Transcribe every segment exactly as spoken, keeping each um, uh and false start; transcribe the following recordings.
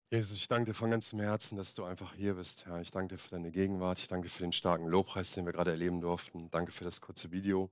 Jesus, ich danke dir von ganzem Herzen, dass du einfach hier bist, Herr. Ich danke dir für deine Gegenwart. Ich danke dir für den starken Lobpreis, den wir gerade erleben durften. Danke für das kurze Video.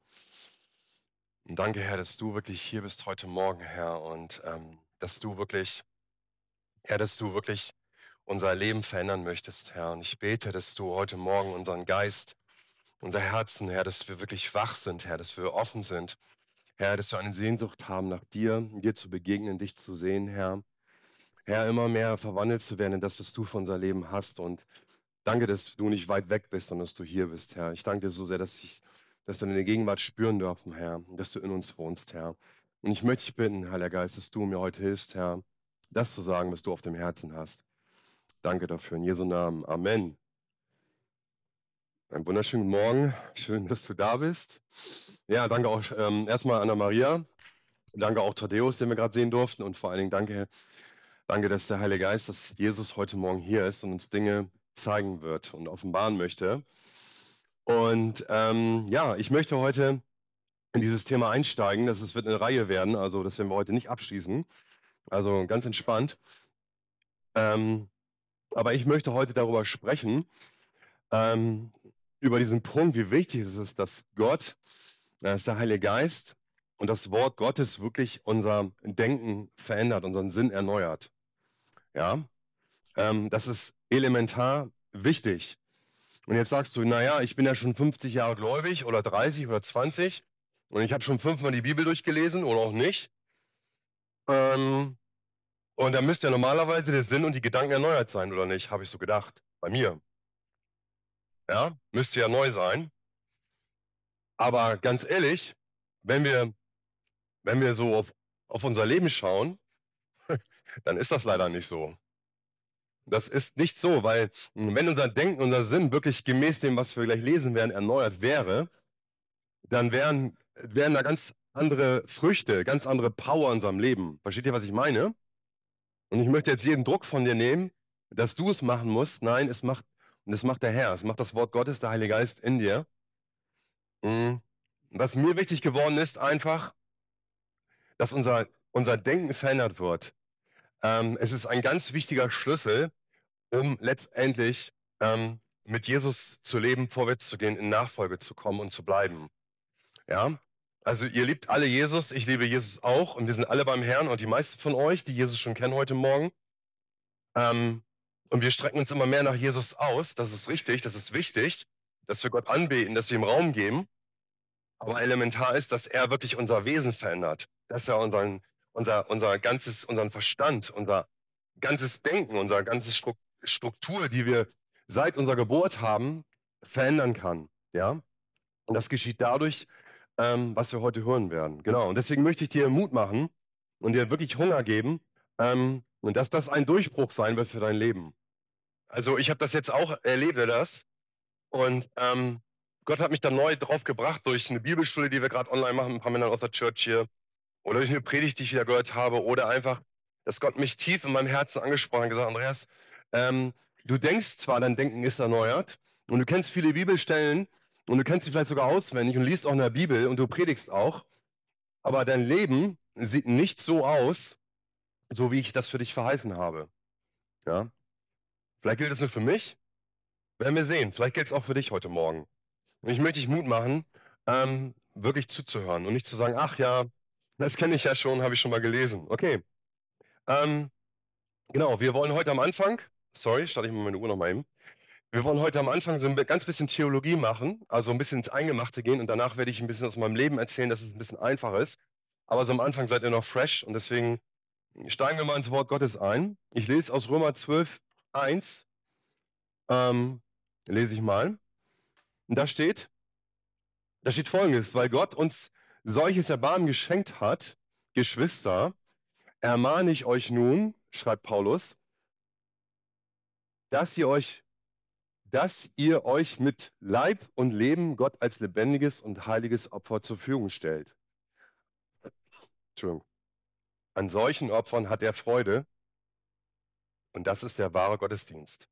Und danke, Herr, dass du wirklich hier bist heute Morgen, Herr. Und ähm, dass du wirklich, Herr, dass du wirklich unser Leben verändern möchtest, Herr. Und ich bete, dass du heute Morgen unseren Geist, unser Herzen, Herr, dass wir wirklich wach sind, Herr, dass wir offen sind. Herr, dass wir eine Sehnsucht haben nach dir, dir zu begegnen, dich zu sehen, Herr. Herr, immer mehr verwandelt zu werden in das, was du für unser Leben hast. Und danke, dass du nicht weit weg bist, sondern dass du hier bist, Herr. Ich danke dir so sehr, dass ich, dass wir deine Gegenwart spüren dürfen, Herr, und dass du in uns wohnst, Herr. Und ich möchte dich bitten, Heiliger Geist, dass du mir heute hilfst, Herr, das zu sagen, was du auf dem Herzen hast. Danke dafür. In Jesu Namen. Amen. Einen wunderschönen Morgen. Schön, dass du da bist. Ja, danke auch ähm, erstmal Anna-Maria. Danke auch Thaddäus, den wir gerade sehen durften. Und vor allen Dingen danke, danke, dass der Heilige Geist, dass Jesus heute Morgen hier ist und uns Dinge zeigen wird und offenbaren möchte. Und ähm, ja, ich möchte heute in dieses Thema einsteigen. Das ist, wird eine Reihe werden, also das werden wir heute nicht abschließen. Also ganz entspannt. Ähm, aber ich möchte heute darüber sprechen, ähm, über diesen Punkt, wie wichtig es ist, dass Gott, dass der Heilige Geist und das Wort Gottes wirklich unser Denken verändert, unseren Sinn erneuert. Ja, ähm, das ist elementar wichtig. Und jetzt sagst du, naja, ich bin ja schon fünfzig Jahre gläubig oder dreißig oder zwanzig und ich habe schon fünfmal die Bibel durchgelesen oder auch nicht. Ähm, und da müsste ja normalerweise der Sinn und die Gedanken erneuert sein, oder nicht? Habe ich so gedacht. Bei mir. Ja, müsste ja neu sein. Aber ganz ehrlich, wenn wir, wenn wir so auf, auf unser Leben schauen, dann ist das leider nicht so. Das ist nicht so, weil wenn unser Denken, unser Sinn wirklich gemäß dem, was wir gleich lesen werden, erneuert wäre, dann wären, wären da ganz andere Früchte, ganz andere Power in unserem Leben. Versteht ihr, was ich meine? Und ich möchte jetzt jeden Druck von dir nehmen, dass du es machen musst. Nein, es macht, und es macht der Herr, es macht das Wort Gottes, der Heilige Geist in dir. Mhm. Was mir wichtig geworden ist, einfach, dass unser, unser Denken verändert wird. Ähm, es ist ein ganz wichtiger Schlüssel, um letztendlich ähm, mit Jesus zu leben, vorwärts zu gehen, in Nachfolge zu kommen und zu bleiben. Ja, also ihr liebt alle Jesus, ich liebe Jesus auch und wir sind alle beim Herrn und die meisten von euch, die Jesus schon kennen heute Morgen. Ähm, und wir strecken uns immer mehr nach Jesus aus. Das ist richtig, das ist wichtig, dass wir Gott anbeten, dass wir ihm Raum geben. Aber elementar ist, dass er wirklich unser Wesen verändert, dass er unseren, unser, unser ganzes, unseren Verstand, unser ganzes Denken, unsere ganze Stru- Struktur, die wir seit unserer Geburt haben, verändern kann. Ja, und das geschieht dadurch, ähm, was wir heute hören werden. Genau. Und deswegen möchte ich dir Mut machen und dir wirklich Hunger geben, ähm, und dass das ein Durchbruch sein wird für dein Leben. Also ich habe das jetzt auch, erlebe das. Und ähm, Gott hat mich da neu drauf gebracht durch eine Bibelschule, die wir gerade online machen, ein paar Männern aus der Church hier. Oder durch eine Predigt, die ich wieder gehört habe. Oder einfach, dass Gott mich tief in meinem Herzen angesprochen hat und gesagt, Andreas, ähm, du denkst zwar, dein Denken ist erneuert und du kennst viele Bibelstellen und du kennst sie vielleicht sogar auswendig und liest auch in der Bibel und du predigst auch, aber dein Leben sieht nicht so aus, so wie ich das für dich verheißen habe. Ja? Vielleicht gilt es nur für mich, werden wir sehen. Vielleicht gilt es auch für dich heute Morgen. Und ich möchte dich Mut machen, ähm, wirklich zuzuhören und nicht zu sagen, ach ja, das kenne ich ja schon, habe ich schon mal gelesen. Okay, ähm, genau, wir wollen heute am Anfang, sorry, starte ich mal meine Uhr nochmal eben. Wir wollen heute am Anfang so ein ganz bisschen Theologie machen, also ein bisschen ins Eingemachte gehen und danach werde ich ein bisschen aus meinem Leben erzählen, dass es ein bisschen einfacher ist. Aber so am Anfang seid ihr noch fresh und deswegen steigen wir mal ins Wort Gottes ein. Ich lese aus Römer zwölf, eins, ähm, lese ich mal. Und da steht, da steht Folgendes: Weil Gott uns solches Erbarmen geschenkt hat, Geschwister, ermahne ich euch nun, schreibt Paulus, dass ihr euch, dass ihr euch mit Leib und Leben Gott als lebendiges und heiliges Opfer zur Verfügung stellt. Entschuldigung. An solchen Opfern hat er Freude und das ist der wahre Gottesdienst.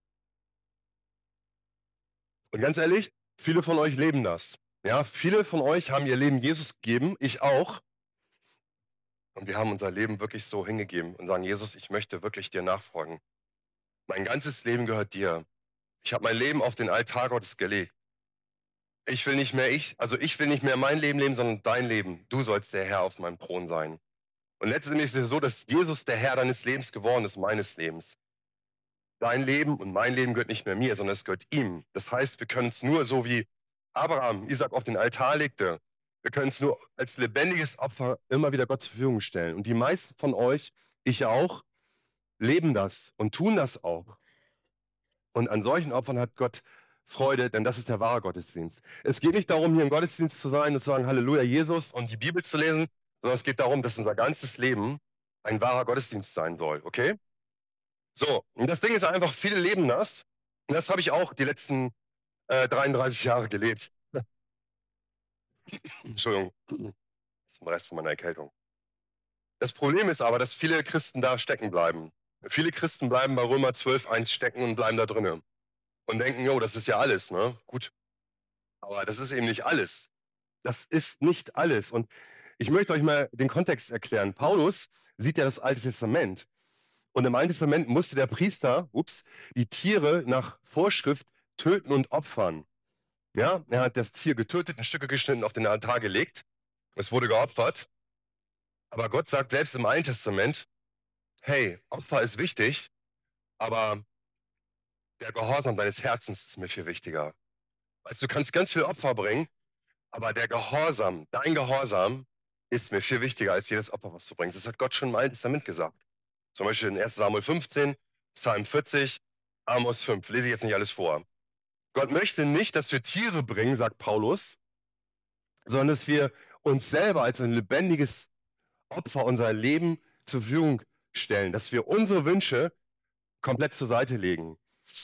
Und ganz ehrlich, viele von euch leben das. Ja, viele von euch haben ihr Leben Jesus gegeben, ich auch. Und wir haben unser Leben wirklich so hingegeben und sagen, Jesus, ich möchte wirklich dir nachfolgen. Mein ganzes Leben gehört dir. Ich habe mein Leben auf den Altar Gottes gelegt. Ich will nicht mehr ich, also ich will nicht mehr mein Leben leben, sondern dein Leben. Du sollst der Herr auf meinem Thron sein. Und letztendlich ist es so, dass Jesus der Herr deines Lebens geworden ist, meines Lebens. Dein Leben und mein Leben gehört nicht mehr mir, sondern es gehört ihm. Das heißt, wir können es nur so wie Abraham Isaac auf den Altar legte, wir können es nur als lebendiges Opfer immer wieder Gott zur Verfügung stellen. Und die meisten von euch, ich auch, leben das und tun das auch. Und an solchen Opfern hat Gott Freude, denn das ist der wahre Gottesdienst. Es geht nicht darum, hier im Gottesdienst zu sein und zu sagen, Halleluja, Jesus und die Bibel zu lesen, sondern es geht darum, dass unser ganzes Leben ein wahrer Gottesdienst sein soll, okay? So, und das Ding ist einfach, viele leben das. Und das habe ich auch die letzten äh, dreiunddreißig Jahre gelebt. Entschuldigung, das ist ein Rest von meiner Erkältung. Das Problem ist aber, dass viele Christen da stecken bleiben. Viele Christen bleiben bei Römer zwölf eins stecken und bleiben da drinnen. Und denken, jo, das ist ja alles, ne? Gut. Aber das ist eben nicht alles. Das ist nicht alles. Und ich möchte euch mal den Kontext erklären. Paulus sieht ja das Alte Testament. Und im Alten Testament musste der Priester, ups, die Tiere nach Vorschrift töten und opfern. Ja, er hat das Tier getötet, in Stücke geschnitten, auf den Altar gelegt. Es wurde geopfert. Aber Gott sagt selbst im Alten Testament, hey, Opfer ist wichtig, aber der Gehorsam deines Herzens ist mir viel wichtiger. Also du kannst ganz viel Opfer bringen, aber der Gehorsam, dein Gehorsam ist mir viel wichtiger als jedes Opfer, was du bringst. Das hat Gott schon im Alten Testament gesagt. Zum Beispiel in erster Samuel fünfzehn, Psalm vierzig, Amos fünf. Lese ich jetzt nicht alles vor. Gott möchte nicht, dass wir Tiere bringen, sagt Paulus, sondern dass wir uns selber als ein lebendiges Opfer unser Leben zur Verfügung stellen, dass wir unsere Wünsche komplett zur Seite legen,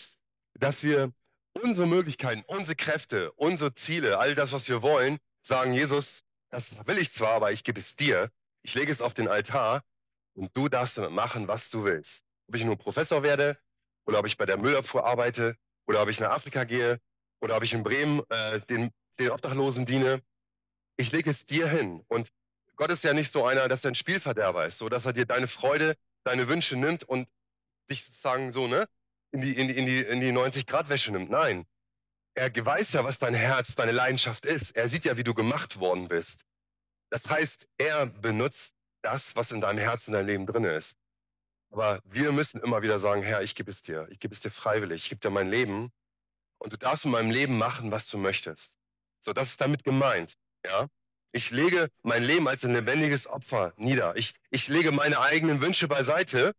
dass wir unsere Möglichkeiten, unsere Kräfte, unsere Ziele, all das, was wir wollen, sagen, Jesus, das will ich zwar, aber ich gebe es dir. Ich lege es auf den Altar und du darfst damit machen, was du willst. Ob ich nur Professor werde oder ob ich bei der Müllabfuhr arbeite oder ob ich nach Afrika gehe oder ob ich in Bremen äh, den, den Obdachlosen diene. Ich lege es dir hin. Und Gott ist ja nicht so einer, dass er ein Spielverderber ist, so dass er dir deine Freude, deine Wünsche nimmt und dich sozusagen so, ne, in die, in die, in die, in die neunzig-Grad-Wäsche nimmt. Nein. Er weiß ja, was dein Herz, deine Leidenschaft ist. Er sieht ja, wie du gemacht worden bist. Das heißt, er benutzt das, was in deinem Herzen, in deinem Leben drin ist. Aber wir müssen immer wieder sagen, Herr, ich gebe es dir. Ich gebe es dir freiwillig. Ich gebe dir mein Leben. Und du darfst in meinem Leben machen, was du möchtest. So, das ist damit gemeint. Ja? Ich lege mein Leben als ein lebendiges Opfer nieder. Ich, ich lege meine eigenen Wünsche beiseite,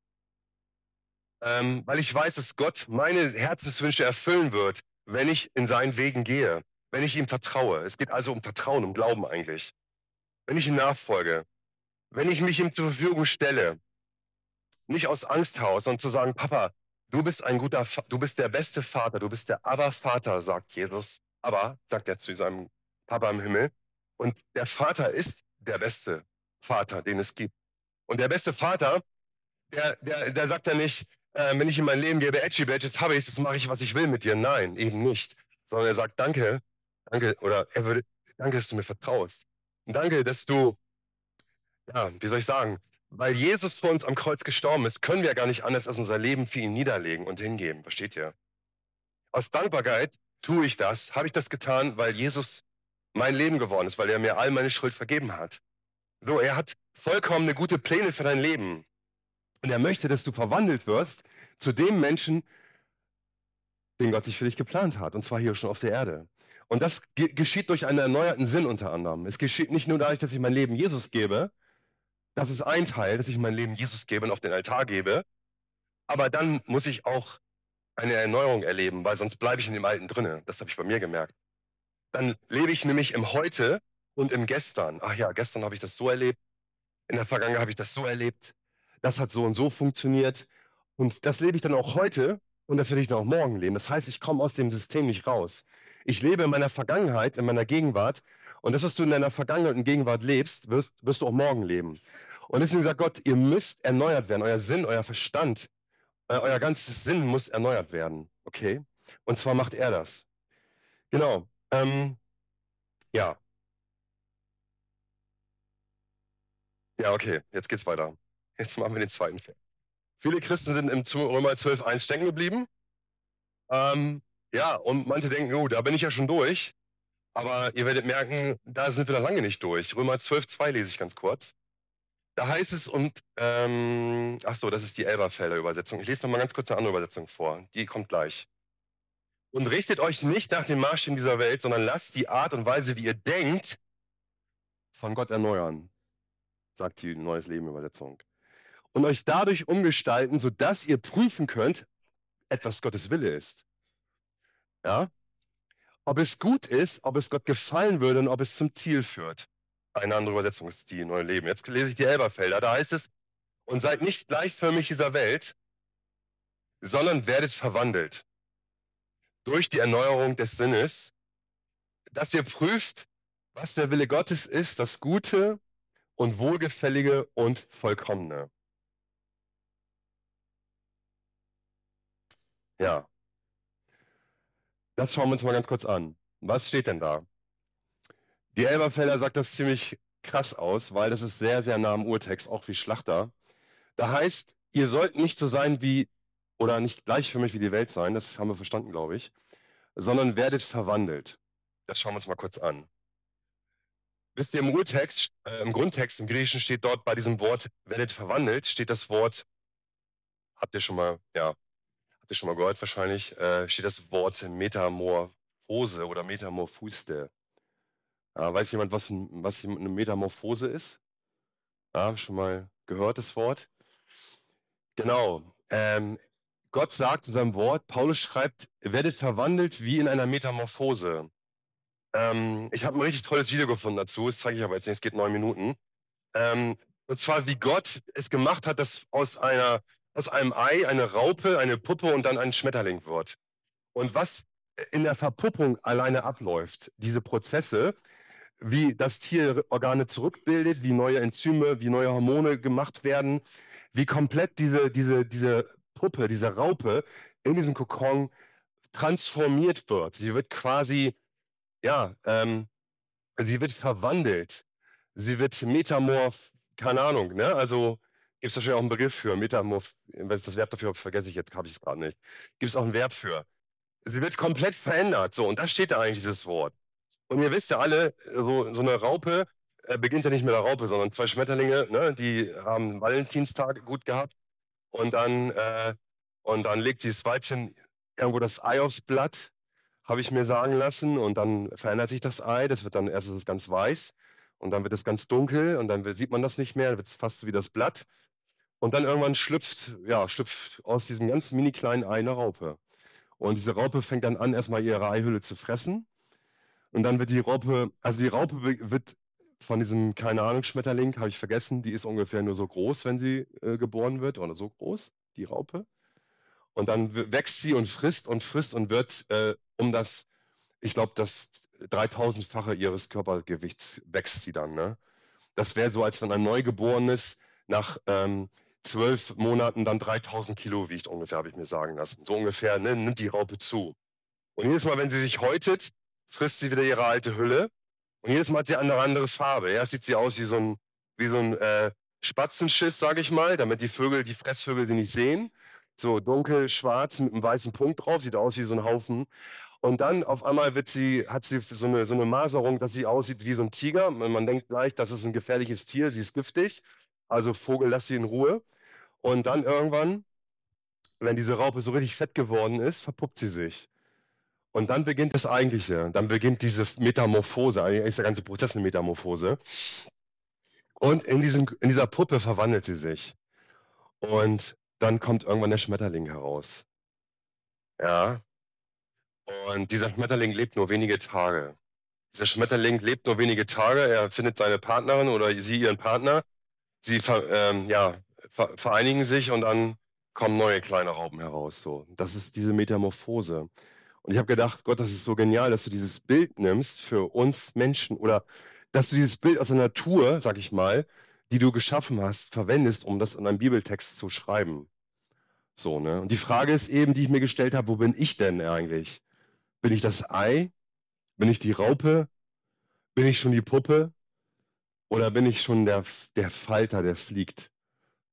ähm, weil ich weiß, dass Gott meine Herzenswünsche erfüllen wird, wenn ich in seinen Wegen gehe, wenn ich ihm vertraue. Es geht also um Vertrauen, um Glauben eigentlich. Wenn ich ihm nachfolge, wenn ich mich ihm zur Verfügung stelle, nicht aus Angst heraus, sondern zu sagen, Papa, du bist ein guter, Fa du bist der beste Vater, du bist der Aber-Vater, sagt Jesus. Aber, sagt er zu seinem Papa im Himmel. Und der Vater ist der beste Vater, den es gibt. Und der beste Vater, der, der, der sagt ja nicht, äh, wenn ich in mein Leben gebe, Edgy Badge, jetzt habe ich das mache ich, was ich will mit dir. Nein, eben nicht. Sondern er sagt, danke, danke, oder er würde, danke, dass du mir vertraust. Und danke, dass du, ja, wie soll ich sagen, weil Jesus für uns am Kreuz gestorben ist, können wir ja gar nicht anders als unser Leben für ihn niederlegen und hingeben. Versteht ihr? Aus Dankbarkeit tue ich das, habe ich das getan, weil Jesus mein Leben geworden ist, weil er mir all meine Schuld vergeben hat. So, er hat vollkommen eine gute Pläne für dein Leben. Und er möchte, dass du verwandelt wirst zu dem Menschen, den Gott sich für dich geplant hat. Und zwar hier schon auf der Erde. Und das ge geschieht durch einen erneuerten Sinn unter anderem. Es geschieht nicht nur dadurch, dass ich mein Leben Jesus gebe. Das ist ein Teil, dass ich mein Leben Jesus gebe und auf den Altar gebe. Aber dann muss ich auch eine Erneuerung erleben, weil sonst bleibe ich in dem Alten drinne. Das habe ich bei mir gemerkt. Dann lebe ich nämlich im Heute und im Gestern. Ach ja, gestern habe ich das so erlebt. In der Vergangenheit habe ich das so erlebt. Das hat so und so funktioniert. Und das lebe ich dann auch heute und das werde ich dann auch morgen leben. Das heißt, ich komme aus dem System nicht raus. Ich lebe in meiner Vergangenheit, in meiner Gegenwart. Und das, was du in deiner Vergangenheit und Gegenwart lebst, wirst, wirst du auch morgen leben. Und deswegen sagt Gott, ihr müsst erneuert werden. Euer Sinn, euer Verstand, äh, euer ganzes Sinn muss erneuert werden. Okay? Und zwar macht er das. Genau. Ähm, ja. Ja, okay. Jetzt geht's weiter. Jetzt machen wir den zweiten Vers. Viele Christen sind im Römer zwölf Komma eins stecken geblieben. Ähm, ja, und manche denken, oh, da bin ich ja schon durch. Aber ihr werdet merken, da sind wir noch lange nicht durch. Römer zwölf Komma zwei lese ich ganz kurz. Da heißt es, und, ähm, ach so, das ist die Elberfelder Übersetzung. Ich lese noch mal ganz kurz eine andere Übersetzung vor. Die kommt gleich. Und richtet euch nicht nach den Maßstäben dieser Welt, sondern lasst die Art und Weise, wie ihr denkt, von Gott erneuern, sagt die Neues Leben Übersetzung. Und euch dadurch umgestalten, sodass ihr prüfen könnt, etwas Gottes Wille ist. Ja? Ob es gut ist, ob es Gott gefallen würde und ob es zum Ziel führt. Eine andere Übersetzung ist die Neue Leben. Jetzt lese ich die Elberfelder. Da heißt es, und seid nicht gleichförmig dieser Welt, sondern werdet verwandelt durch die Erneuerung des Sinnes, dass ihr prüft, was der Wille Gottes ist, das Gute und Wohlgefällige und Vollkommene. Ja, das schauen wir uns mal ganz kurz an. Was steht denn da? Die Elberfelder sagt das ziemlich krass aus, weil das ist sehr, sehr nah am Urtext, auch wie Schlachter. Da heißt, ihr sollt nicht so sein wie, oder nicht gleichförmig wie die Welt sein, das haben wir verstanden, glaube ich, sondern werdet verwandelt. Das schauen wir uns mal kurz an. Wisst ihr, im Urtext, äh, im Grundtext, im Griechischen steht dort bei diesem Wort werdet verwandelt, steht das Wort, habt ihr schon mal, ja, habt ihr schon mal gehört wahrscheinlich, äh, steht das Wort Metamorphose oder Metamorphuste. Ja, weiß jemand, was, was eine Metamorphose ist? Ja, schon mal gehört das Wort? Genau. Ähm, Gott sagt in seinem Wort, Paulus schreibt, werdet verwandelt wie in einer Metamorphose. Ähm, ich habe ein richtig tolles Video gefunden dazu, das zeige ich aber jetzt nicht, es geht neun Minuten. Ähm, und zwar, wie Gott es gemacht hat, dass aus, einer, aus einem Ei eine Raupe, eine Puppe und dann ein Schmetterling wird. Und was in der Verpuppung alleine abläuft, diese Prozesse, wie das Tier Organe zurückbildet, wie neue Enzyme, wie neue Hormone gemacht werden, wie komplett diese, diese, diese Puppe, diese Raupe in diesem Kokon transformiert wird. Sie wird quasi, ja, ähm, sie wird verwandelt. Sie wird metamorph, keine Ahnung, ne? Also gibt es wahrscheinlich auch einen Begriff für. Metamorph, was ist das Verb dafür? Vergesse ich jetzt, habe ich es gerade nicht. Gibt es auch ein Verb für. Sie wird komplett verändert. So, und da steht da eigentlich dieses Wort. Und ihr wisst ja alle, so, so eine Raupe äh, beginnt ja nicht mit der Raupe, sondern zwei Schmetterlinge, ne, die haben Valentinstag gut gehabt. Und dann, äh, und dann legt dieses Weibchen irgendwo das Ei aufs Blatt, habe ich mir sagen lassen. Und dann verändert sich das Ei. Das wird dann erst ist es ganz weiß. Und dann wird es ganz dunkel. Und dann sieht man das nicht mehr. Dann wird es fast so wie das Blatt. Und dann irgendwann schlüpft, ja, schlüpft aus diesem ganz mini kleinen Ei eine Raupe. Und diese Raupe fängt dann an, erstmal ihre Eihülle zu fressen. Und dann wird die Raupe, also die Raupe wird von diesem, keine Ahnung, Schmetterling, habe ich vergessen, die ist ungefähr nur so groß, wenn sie äh, geboren wird, oder so groß, die Raupe. Und dann wächst sie und frisst und frisst und wird äh, um das, ich glaube, das dreitausendfache ihres Körpergewichts wächst sie dann. Ne? Das wäre so, als wenn ein Neugeborenes nach ähm, zwölf Monaten dann dreitausend Kilo wiegt, ungefähr, habe ich mir sagen lassen. So ungefähr ne, nimmt die Raupe zu. Und jedes Mal, wenn sie sich häutet, frisst sie wieder ihre alte Hülle. Und jedes Mal hat sie eine andere Farbe. Erst sieht sie aus wie so ein, wie so ein äh, Spatzenschiss, sage ich mal, damit die Vögel, die Fressvögel sie nicht sehen. So dunkel, schwarz mit einem weißen Punkt drauf, sieht aus wie so ein Haufen. Und dann auf einmal wird sie, hat sie so eine, so eine Maserung, dass sie aussieht wie so ein Tiger. Man denkt gleich, das ist ein gefährliches Tier, sie ist giftig. Also Vogel, lass sie in Ruhe. Und dann irgendwann, wenn diese Raupe so richtig fett geworden ist, verpuppt sie sich. Und dann beginnt das Eigentliche. Dann beginnt diese Metamorphose. Eigentlich ist der ganze Prozess eine Metamorphose. Und in, diesem, in dieser Puppe verwandelt sie sich. Und dann kommt irgendwann der Schmetterling heraus. Ja. Und dieser Schmetterling lebt nur wenige Tage. Dieser Schmetterling lebt nur wenige Tage. Er findet seine Partnerin oder sie ihren Partner. Sie ähm, ja, ver vereinigen sich und dann kommen neue kleine Raupen heraus. So. Das ist diese Metamorphose. Und ich habe gedacht, Gott, das ist so genial, dass du dieses Bild nimmst für uns Menschen oder dass du dieses Bild aus der Natur, sag ich mal, die du geschaffen hast, verwendest, um das in einem Bibeltext zu schreiben. So, ne? Und die Frage ist eben, die ich mir gestellt habe, wo bin ich denn eigentlich? Bin ich das Ei? Bin ich die Raupe? Bin ich schon die Puppe? Oder bin ich schon der, der Falter, der fliegt?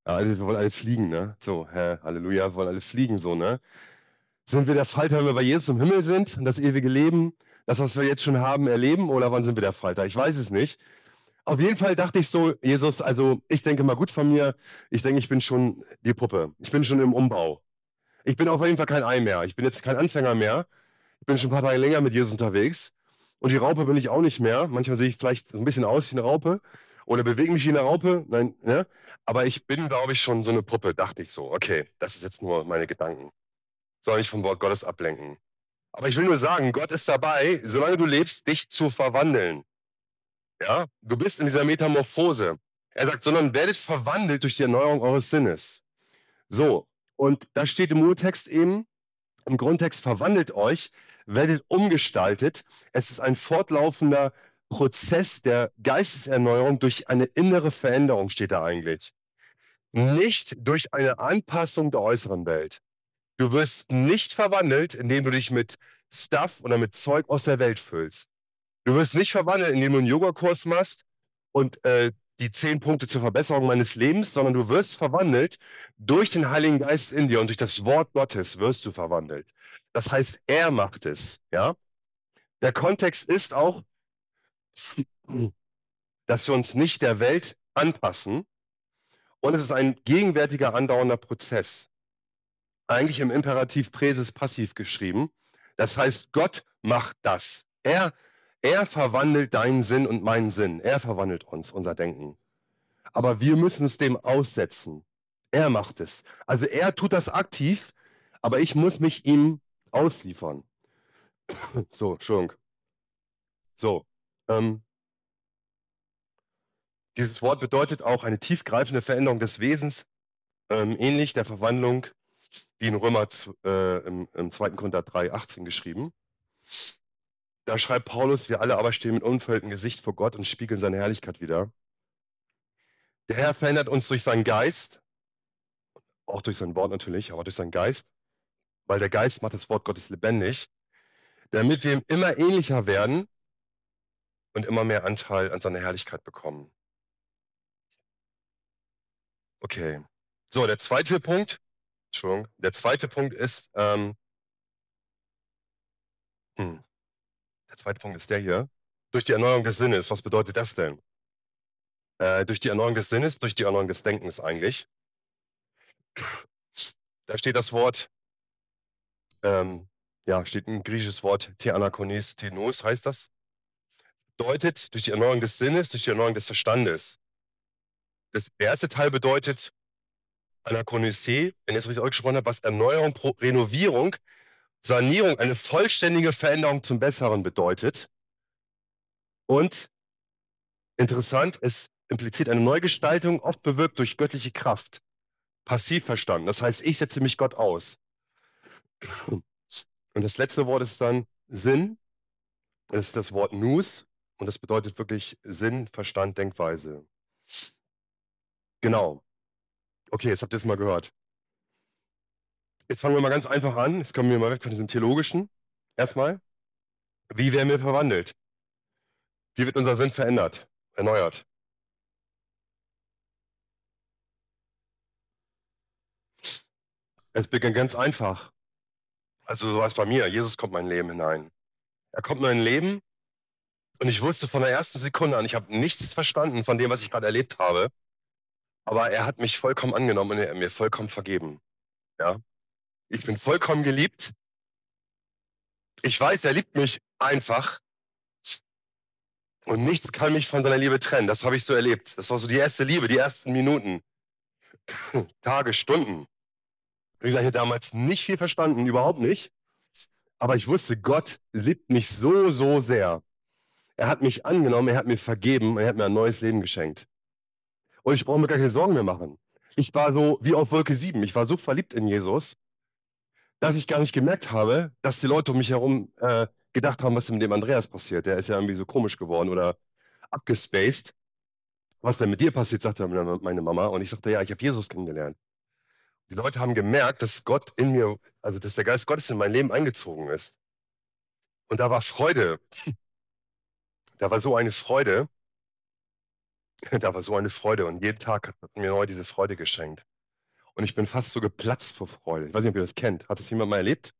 Ja, also wir wollen alle fliegen, ne? So, hä, Halleluja, wir wollen alle fliegen, so, ne? Sind wir der Falter, wenn wir bei Jesus im Himmel sind und das ewige Leben, das, was wir jetzt schon haben, erleben? Oder wann sind wir der Falter? Ich weiß es nicht. Auf jeden Fall dachte ich so, Jesus, also ich denke mal gut von mir. Ich denke, ich bin schon die Puppe. Ich bin schon im Umbau. Ich bin auf jeden Fall kein Ei mehr. Ich bin jetzt kein Anfänger mehr. Ich bin schon ein paar Tage länger mit Jesus unterwegs. Und die Raupe bin ich auch nicht mehr. Manchmal sehe ich vielleicht ein bisschen aus wie eine Raupe oder bewege mich wie eine Raupe. Nein, ne? Aber ich bin, glaube ich, schon so eine Puppe, dachte ich so. Okay, das ist jetzt nur meine Gedanken. Soll nicht vom Wort Gottes ablenken. Aber ich will nur sagen, Gott ist dabei, solange du lebst, dich zu verwandeln. Ja, du bist in dieser Metamorphose. Er sagt, sondern werdet verwandelt durch die Erneuerung eures Sinnes. So, und da steht im Urtext eben, im Grundtext, verwandelt euch, werdet umgestaltet. Es ist ein fortlaufender Prozess der Geisteserneuerung durch eine innere Veränderung, steht da eigentlich. Nicht durch eine Anpassung der äußeren Welt. Du wirst nicht verwandelt, indem du dich mit Stuff oder mit Zeug aus der Welt füllst. Du wirst nicht verwandelt, indem du einen Yogakurs machst und äh, die zehn Punkte zur Verbesserung meines Lebens, sondern du wirst verwandelt durch den Heiligen Geist in dir und durch das Wort Gottes wirst du verwandelt. Das heißt, er macht es. Ja? Der Kontext ist auch, dass wir uns nicht der Welt anpassen und es ist ein gegenwärtiger, andauernder Prozess. Eigentlich im Imperativ Präses Passiv geschrieben. Das heißt, Gott macht das. Er, er verwandelt deinen Sinn und meinen Sinn. Er verwandelt uns, unser Denken. Aber wir müssen es dem aussetzen. Er macht es. Also er tut das aktiv, aber ich muss mich ihm ausliefern. So, Entschuldigung. So, ähm, dieses Wort bedeutet auch eine tiefgreifende Veränderung des Wesens, ähm, ähnlich der Verwandlung wie in Römer äh, im, im zweiten. Korinther drei, achtzehn geschrieben. Da schreibt Paulus, wir alle aber stehen mit unverhülltem Gesicht vor Gott und spiegeln seine Herrlichkeit wider. Der Herr verändert uns durch seinen Geist, auch durch sein Wort natürlich, aber durch seinen Geist, weil der Geist macht das Wort Gottes lebendig, damit wir ihm immer ähnlicher werden und immer mehr Anteil an seiner Herrlichkeit bekommen. Okay. So, der zweite Punkt, Entschuldigung, der zweite Punkt ist, ähm, hm, der zweite Punkt ist der hier, durch die Erneuerung des Sinnes. Was bedeutet das denn? Äh, durch die Erneuerung des Sinnes, durch die Erneuerung des Denkens eigentlich. Da steht das Wort, ähm, ja, steht ein griechisches Wort, Theanakones, Tenos heißt das. Bedeutet durch die Erneuerung des Sinnes, durch die Erneuerung des Verstandes. Das, der erste Teil bedeutet Anakonese, wenn ich es richtig ausgesprochen habe, was Erneuerung, Pro, Renovierung, Sanierung, eine vollständige Veränderung zum Besseren bedeutet. Und interessant, es impliziert eine Neugestaltung, oft bewirkt durch göttliche Kraft. Passiv verstanden. Das heißt, ich setze mich Gott aus. Und das letzte Wort ist dann Sinn. Das ist das Wort Nous. Und das bedeutet wirklich Sinn, Verstand, Denkweise. Genau. Okay, jetzt habt ihr es mal gehört. Jetzt fangen wir mal ganz einfach an. Jetzt kommen wir mal weg von diesem Theologischen. Erstmal, wie werden wir verwandelt? Wie wird unser Sinn verändert, erneuert? Es beginnt ganz einfach. Also so war es bei mir. Jesus kommt in mein Leben hinein. Er kommt in mein Leben und ich wusste von der ersten Sekunde an, ich habe nichts verstanden von dem, was ich gerade erlebt habe. Aber er hat mich vollkommen angenommen und er hat mir vollkommen vergeben. Ja? Ich bin vollkommen geliebt. Ich weiß, er liebt mich einfach. Und nichts kann mich von seiner Liebe trennen. Das habe ich so erlebt. Das war so die erste Liebe, die ersten Minuten, Tage, Stunden. Wie gesagt, ich habe damals nicht viel verstanden, überhaupt nicht. Aber ich wusste, Gott liebt mich so, so sehr. Er hat mich angenommen, er hat mir vergeben, er hat mir ein neues Leben geschenkt. Und ich brauche mir gar keine Sorgen mehr machen. Ich war so wie auf Wolke sieben. Ich war so verliebt in Jesus, dass ich gar nicht gemerkt habe, dass die Leute um mich herum äh, gedacht haben, was mit dem Andreas passiert. Der ist ja irgendwie so komisch geworden oder abgespaced. Was denn mit dir passiert, sagte meine Mama. Und ich sagte, ja, ich habe Jesus kennengelernt. Die Leute haben gemerkt, dass Gott in mir, also dass der Geist Gottes in mein Leben eingezogen ist. Und da war Freude. Da war so eine Freude. Da war so eine Freude und jeden Tag hat mir neu diese Freude geschenkt. Und ich bin fast so geplatzt vor Freude. Ich weiß nicht, ob ihr das kennt. Hat das jemand mal erlebt?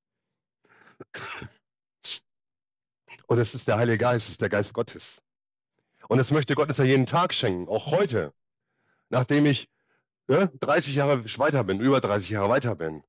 Und es ist der Heilige Geist, es ist der Geist Gottes. Und das möchte Gott uns ja jeden Tag schenken, auch heute. Nachdem ich ja, dreißig Jahre weiter bin, über dreißig Jahre weiter bin.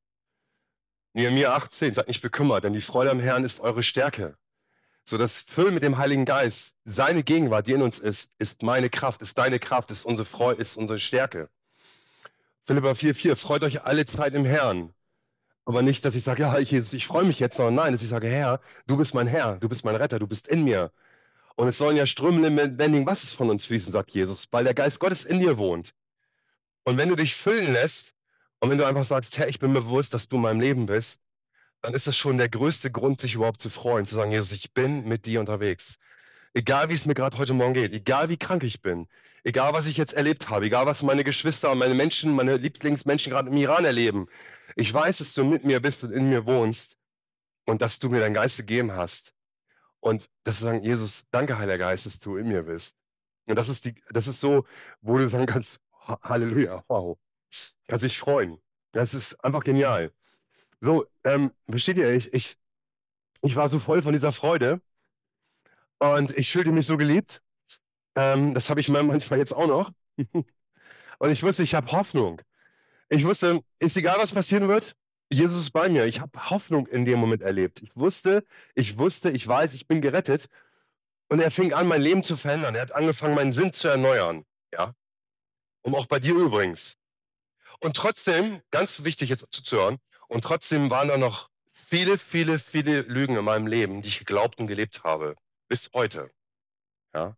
Nehemia achtzehn, seid nicht bekümmert, denn die Freude am Herrn ist eure Stärke. So das Füllen mit dem Heiligen Geist, seine Gegenwart, die in uns ist, ist meine Kraft, ist deine Kraft, ist unsere Freude, ist unsere Stärke. Philipper vier vier, freut euch alle Zeit im Herrn. Aber nicht, dass ich sage, ja, Jesus, ich freue mich jetzt, sondern nein, dass ich sage, Herr, du bist mein Herr, du bist mein Retter, du bist in mir. Und es sollen ja Ströme im lebendigen Wassers von uns fließen, sagt Jesus, weil der Geist Gottes in dir wohnt. Und wenn du dich füllen lässt und wenn du einfach sagst, Herr, ich bin mir bewusst, dass du in meinem Leben bist, dann ist das schon der größte Grund, sich überhaupt zu freuen, zu sagen, Jesus, ich bin mit dir unterwegs. Egal, wie es mir gerade heute Morgen geht, egal, wie krank ich bin, egal, was ich jetzt erlebt habe, egal, was meine Geschwister und meine Menschen, meine Lieblingsmenschen gerade im Iran erleben. Ich weiß, dass du mit mir bist und in mir wohnst und dass du mir deinen Geist gegeben hast. Und dass du sagen, Jesus, danke, Heiliger Geist, dass du in mir bist. Und das ist, die, das ist so, wo du sagen kannst, Halleluja, wow. Kannst dich freuen. Das ist einfach genial. So, ähm, versteht ihr, ich, ich, ich war so voll von dieser Freude und ich fühlte mich so geliebt. Ähm, das habe ich manchmal jetzt auch noch. Und ich wusste, ich habe Hoffnung. Ich wusste, ist egal, was passieren wird, Jesus ist bei mir. Ich habe Hoffnung in dem Moment erlebt. Ich wusste, ich wusste, ich weiß, ich bin gerettet. Und er fing an, mein Leben zu verändern. Er hat angefangen, meinen Sinn zu erneuern. Ja, und auch bei dir übrigens. Und trotzdem, ganz wichtig jetzt zuzuhören, und trotzdem waren da noch viele, viele, viele Lügen in meinem Leben, die ich geglaubt und gelebt habe. Bis heute. Ja.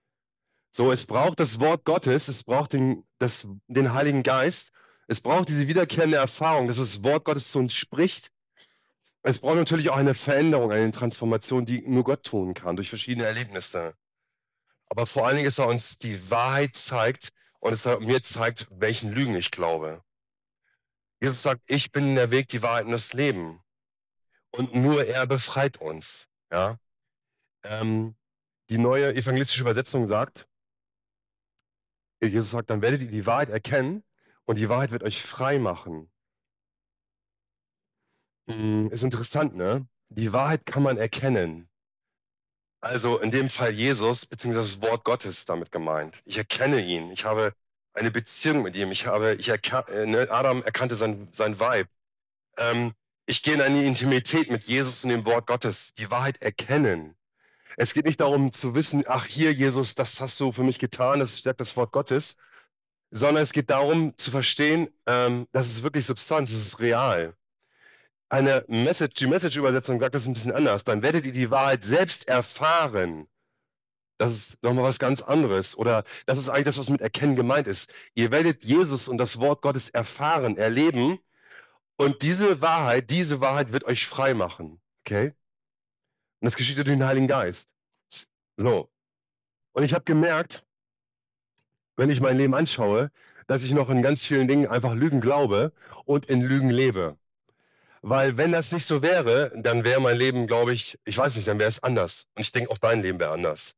So, es braucht das Wort Gottes, es braucht den, das, den Heiligen Geist, es braucht diese wiederkehrende Erfahrung, dass das Wort Gottes zu uns spricht. Es braucht natürlich auch eine Veränderung, eine Transformation, die nur Gott tun kann, durch verschiedene Erlebnisse. Aber vor allen Dingen, dass er uns die Wahrheit zeigt und dass er mir zeigt, welchen Lügen ich glaube. Jesus sagt, ich bin der Weg, die Wahrheit und das Leben. Und nur er befreit uns. Ja? Ähm, die neue evangelistische Übersetzung sagt, Jesus sagt, dann werdet ihr die Wahrheit erkennen und die Wahrheit wird euch frei machen. Hm, ist interessant, ne? Die Wahrheit kann man erkennen. Also in dem Fall Jesus, beziehungsweise das Wort Gottes ist damit gemeint. Ich erkenne ihn. Ich habe eine Beziehung mit ihm. Ich habe, ich erka- äh, ne, Adam erkannte sein, sein Weib. Ähm, ich gehe in eine Intimität mit Jesus und dem Wort Gottes. Die Wahrheit erkennen. Es geht nicht darum zu wissen, ach hier, Jesus, das hast du für mich getan, das stärkt das Wort Gottes, sondern es geht darum zu verstehen, ähm, das ist wirklich Substanz, das ist real. Eine Message, die Message-Übersetzung sagt das ein bisschen anders. Dann werdet ihr die Wahrheit selbst erfahren. Das ist nochmal was ganz anderes. Oder das ist eigentlich das, was mit Erkennen gemeint ist. Ihr werdet Jesus und das Wort Gottes erfahren, erleben. Und diese Wahrheit, diese Wahrheit wird euch frei machen. Okay? Und das geschieht durch den Heiligen Geist. So. Und ich habe gemerkt, wenn ich mein Leben anschaue, dass ich noch in ganz vielen Dingen einfach Lügen glaube und in Lügen lebe. Weil wenn das nicht so wäre, dann wäre mein Leben, glaube ich, ich weiß nicht, dann wäre es anders. Und ich denke, auch dein Leben wäre anders.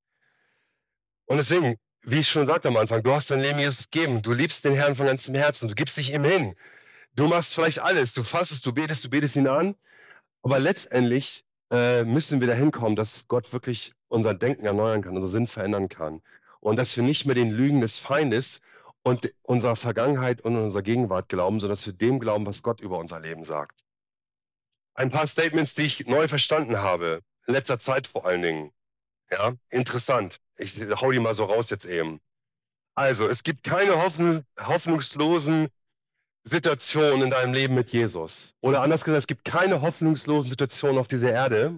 Und deswegen, wie ich schon sagte am Anfang, du hast dein Leben Jesus gegeben. Du liebst den Herrn von ganzem Herzen. Du gibst dich ihm hin. Du machst vielleicht alles. Du fastest, du betest, du betest ihn an. Aber letztendlich äh, müssen wir dahin kommen, dass Gott wirklich unser Denken erneuern kann, unser Sinn verändern kann. Und dass wir nicht mehr den Lügen des Feindes und unserer Vergangenheit und unserer Gegenwart glauben, sondern dass wir dem glauben, was Gott über unser Leben sagt. Ein paar Statements, die ich neu verstanden habe, in letzter Zeit vor allen Dingen. Ja, interessant. Ich hau die mal so raus jetzt eben. Also, es gibt keine hoffnung, hoffnungslosen Situationen in deinem Leben mit Jesus. Oder anders gesagt, es gibt keine hoffnungslosen Situationen auf dieser Erde,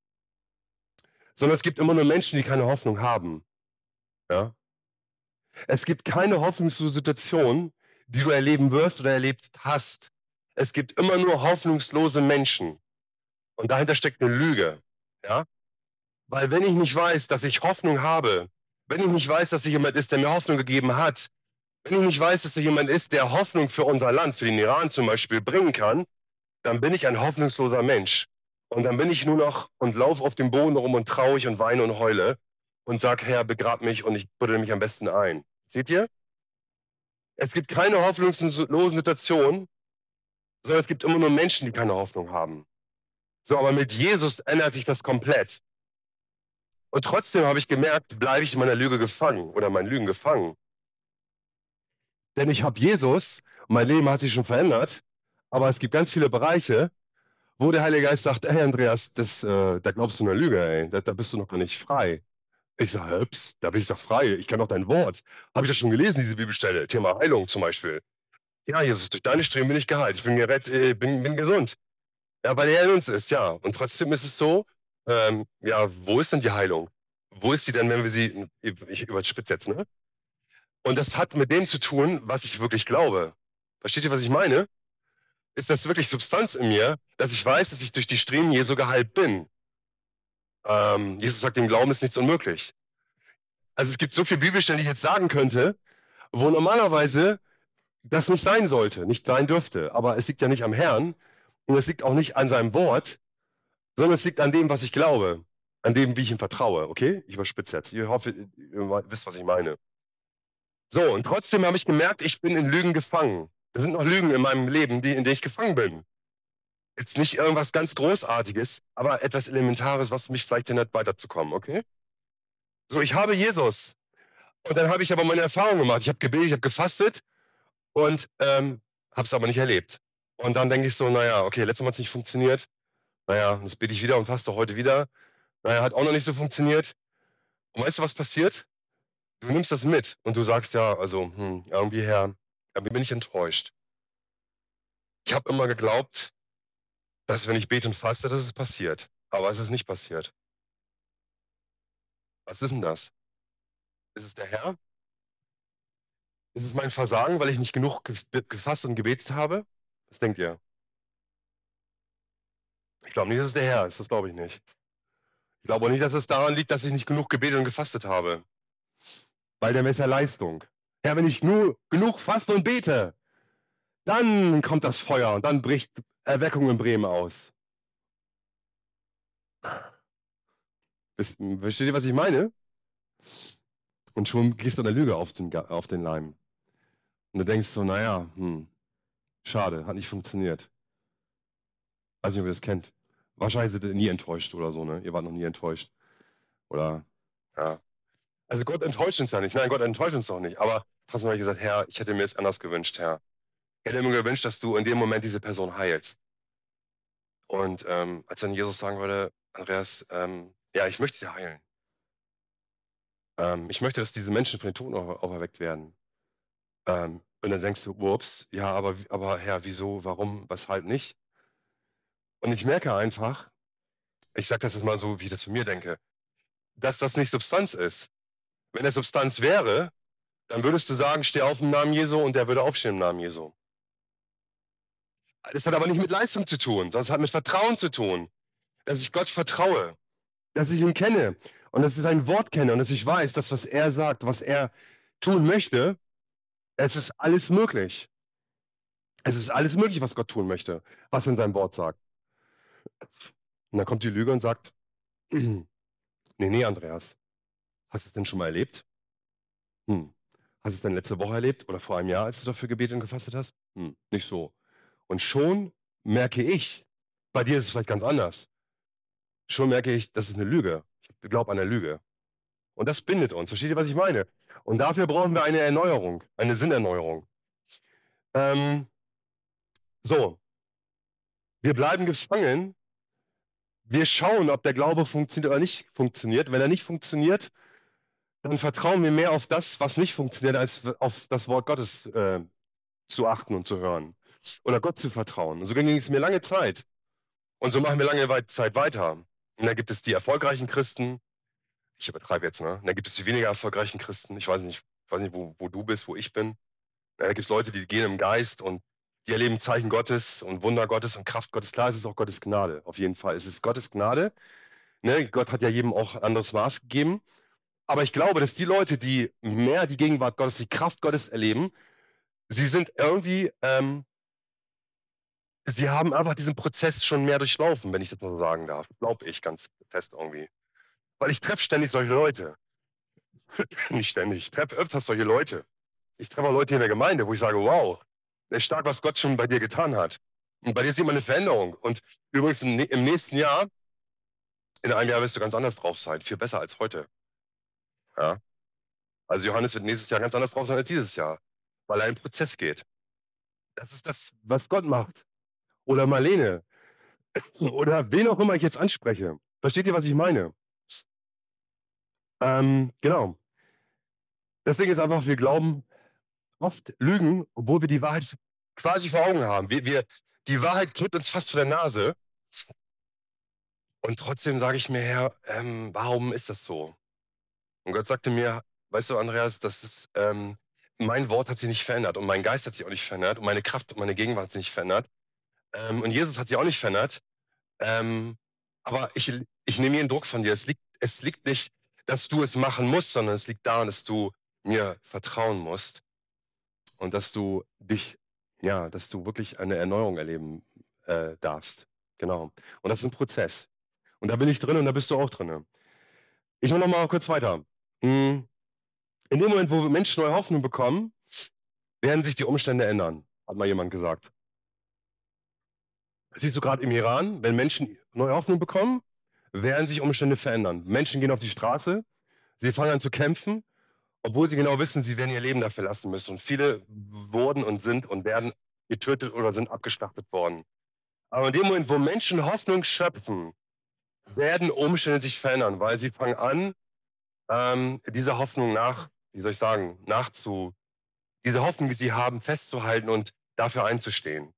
sondern es gibt immer nur Menschen, die keine Hoffnung haben. Ja? Es gibt keine hoffnungslose Situation, die du erleben wirst oder erlebt hast. Es gibt immer nur hoffnungslose Menschen. Und dahinter steckt eine Lüge. Ja? Weil wenn ich nicht weiß, dass ich Hoffnung habe, wenn ich nicht weiß, dass da jemand ist, der mir Hoffnung gegeben hat, wenn ich nicht weiß, dass da jemand ist, der Hoffnung für unser Land, für den Iran zum Beispiel, bringen kann, dann bin ich ein hoffnungsloser Mensch. Und dann bin ich nur noch und laufe auf dem Boden rum und traurig und weine und heule und sage, Herr, begrab mich und ich buddel mich am besten ein. Seht ihr? Es gibt keine hoffnungslosen Situationen, sondern es gibt immer nur Menschen, die keine Hoffnung haben. So, aber mit Jesus ändert sich das komplett. Und trotzdem habe ich gemerkt, bleibe ich in meiner Lüge gefangen oder meinen Lügen gefangen. Denn ich habe Jesus und mein Leben hat sich schon verändert, aber es gibt ganz viele Bereiche, wo der Heilige Geist sagt, hey Andreas, das, äh, da glaubst du eine Lüge, ey. Da, da bist du noch gar nicht frei. Ich sage, ups, da bin ich doch frei. Ich kenne doch dein Wort. Habe ich das schon gelesen, diese Bibelstelle? Thema Heilung zum Beispiel. Ja, Jesus, durch deine Striemen bin ich geheilt. Ich bin gerettet, äh, bin, bin gesund. Ja, weil er in uns ist, ja. Und trotzdem ist es so, ähm, ja, wo ist denn die Heilung? Wo ist sie denn, wenn wir sie, ich überspitze jetzt, ne? Und das hat mit dem zu tun, was ich wirklich glaube. Versteht ihr, was ich meine? Ist das wirklich Substanz in mir, dass ich weiß, dass ich durch die Striemen Jesu geheilt bin? Ähm, Jesus sagt, dem Glauben ist nichts unmöglich. Also es gibt so viele Bibelstellen, die ich jetzt sagen könnte, wo normalerweise das nicht sein sollte, nicht sein dürfte. Aber es liegt ja nicht am Herrn und es liegt auch nicht an seinem Wort, sondern es liegt an dem, was ich glaube, an dem, wie ich ihm vertraue. Okay? Ich überspitze jetzt. Ich hoffe, ihr wisst, was ich meine. So, und trotzdem habe ich gemerkt, ich bin in Lügen gefangen. Da sind noch Lügen in meinem Leben, die, in denen ich gefangen bin. Jetzt nicht irgendwas ganz Großartiges, aber etwas Elementares, was mich vielleicht hindert, weiterzukommen, okay? So, ich habe Jesus. Und dann habe ich aber meine Erfahrung gemacht. Ich habe gebetet, ich habe gefastet und ähm, habe es aber nicht erlebt. Und dann denke ich so, naja, okay, letztes Mal hat es nicht funktioniert. Naja, jetzt bete ich wieder und faste heute wieder. Naja, hat auch noch nicht so funktioniert. Und weißt du, was passiert? Du nimmst das mit und du sagst, ja, also hm, irgendwie, Herr, irgendwie bin ich enttäuscht. Ich habe immer geglaubt, dass wenn ich bete und faste, dass es passiert. Aber es ist nicht passiert. Was ist denn das? Ist es der Herr? Ist es mein Versagen, weil ich nicht genug gefasst und gebetet habe? Was denkt ihr? Ich glaube nicht, dass es der Herr ist. Das glaube ich nicht. Ich glaube auch nicht, dass es daran liegt, dass ich nicht genug gebetet und gefastet habe. Weil dann wäre es ja Leistung. Ja, wenn ich nur genug faste und bete, dann kommt das Feuer und dann bricht Erweckung in Bremen aus. Versteht ihr, was ich meine? Und schon gehst du einer Lüge auf den, auf den Leim. Und du denkst so, naja, hm, schade, hat nicht funktioniert. Weiß nicht, ob ihr das kennt. Wahrscheinlich seid ihr nie enttäuscht oder so, ne? Ihr wart noch nie enttäuscht. Oder, ja. Also Gott enttäuscht uns ja nicht. Nein, Gott enttäuscht uns doch nicht. Aber trotzdem habe ich gesagt, Herr, ich hätte mir es anders gewünscht, Herr. Ich hätte mir gewünscht, dass du in dem Moment diese Person heilst. Und ähm, als dann Jesus sagen würde, Andreas, ähm, ja, ich möchte sie heilen. Ähm, ich möchte, dass diese Menschen von den Toten au- auferweckt werden. Ähm, und dann denkst du, ups, ja, aber, aber Herr, wieso, warum, weshalb nicht? Und ich merke einfach, ich sage das jetzt mal so, wie ich das von mir denke, dass das nicht Substanz ist. Wenn es Substanz wäre, dann würdest du sagen, steh auf im Namen Jesu und der würde aufstehen im Namen Jesu. Das hat aber nicht mit Leistung zu tun, sondern es hat mit Vertrauen zu tun. Dass ich Gott vertraue, dass ich ihn kenne und dass ich sein Wort kenne und dass ich weiß, dass was er sagt, was er tun möchte, es ist alles möglich. Es ist alles möglich, was Gott tun möchte, was er in seinem Wort sagt. Und dann kommt die Lüge und sagt, nee, nee, Andreas, hast du es denn schon mal erlebt? Hm. Hast du es denn letzte Woche erlebt oder vor einem Jahr, als du dafür gebetet und gefastet hast? Hm, nicht so. Und schon merke ich, bei dir ist es vielleicht ganz anders. Schon merke ich, das ist eine Lüge. Ich glaube an eine Lüge. Und das bindet uns. Versteht ihr, was ich meine? Und dafür brauchen wir eine Erneuerung, eine Sinnerneuerung. Ähm, so, wir bleiben gefangen. Wir schauen, ob der Glaube funktioniert oder nicht funktioniert. Wenn er nicht funktioniert, dann vertrauen wir mehr auf das, was nicht funktioniert, als auf das Wort Gottes äh, zu achten und zu hören. Oder Gott zu vertrauen. Und so ging es mir lange Zeit. Und so machen wir lange Zeit weiter. Und dann gibt es die erfolgreichen Christen. Ich übertreibe jetzt, ne? Und dann gibt es die weniger erfolgreichen Christen. Ich weiß nicht, ich weiß nicht wo, wo du bist, wo ich bin. Da gibt es Leute, die gehen im Geist und die erleben Zeichen Gottes und Wunder Gottes und Kraft Gottes. Klar, es ist auch Gottes Gnade, auf jeden Fall. Es ist Gottes Gnade. Ne? Gott hat ja jedem auch ein anderes Maß gegeben. Aber ich glaube, dass die Leute, die mehr die Gegenwart Gottes, die Kraft Gottes erleben, sie sind irgendwie, ähm, sie haben einfach diesen Prozess schon mehr durchlaufen, wenn ich das mal so sagen darf. Glaube ich ganz fest irgendwie. Weil ich treffe ständig solche Leute. Nicht ständig. Ich treffe öfters solche Leute. Ich treffe auch Leute in der Gemeinde, wo ich sage, wow, ist stark, was Gott schon bei dir getan hat. Und bei dir sieht man eine Veränderung. Und übrigens im, im nächsten Jahr, in einem Jahr wirst du ganz anders drauf sein. Viel besser als heute. Ja? Also Johannes wird nächstes Jahr ganz anders drauf sein als dieses Jahr. Weil er einen Prozess geht. Das ist das, was Gott macht. Oder Marlene. Oder wen auch immer ich jetzt anspreche. Versteht ihr, was ich meine? Ähm, genau. Das Ding ist einfach, wir glauben oft Lügen, obwohl wir die Wahrheit quasi vor Augen haben. Wir, wir, die Wahrheit klebt uns fast vor der Nase. Und trotzdem sage ich mir, Herr, ähm, warum ist das so? Und Gott sagte mir, weißt du, Andreas, das ist, ähm, mein Wort hat sich nicht verändert und mein Geist hat sich auch nicht verändert und meine Kraft und meine Gegenwart hat sich nicht verändert. Ähm, und Jesus hat sich auch nicht verändert. Ähm, aber ich, ich nehme jeden Druck von dir. Es liegt, es liegt nicht, dass du es machen musst, sondern es liegt daran, dass du mir vertrauen musst und dass du dich, ja, dass du wirklich eine Erneuerung erleben äh, darfst. Genau. Und das ist ein Prozess. Und da bin ich drin und da bist du auch drin. Ich mache noch mal kurz weiter. In dem Moment, wo Menschen neue Hoffnung bekommen, werden sich die Umstände ändern, hat mal jemand gesagt. Das siehst du gerade im Iran, wenn Menschen neue Hoffnung bekommen, werden sich Umstände verändern. Menschen gehen auf die Straße, sie fangen an zu kämpfen, obwohl sie genau wissen, sie werden ihr Leben dafür lassen müssen. Und viele wurden und sind und werden getötet oder sind abgeschlachtet worden. Aber in dem Moment, wo Menschen Hoffnung schöpfen, werden Umstände sich verändern, weil sie fangen an, ähm, dieser Hoffnung nach, wie soll ich sagen, nachzu, diese Hoffnung, die sie haben, festzuhalten und dafür einzustehen.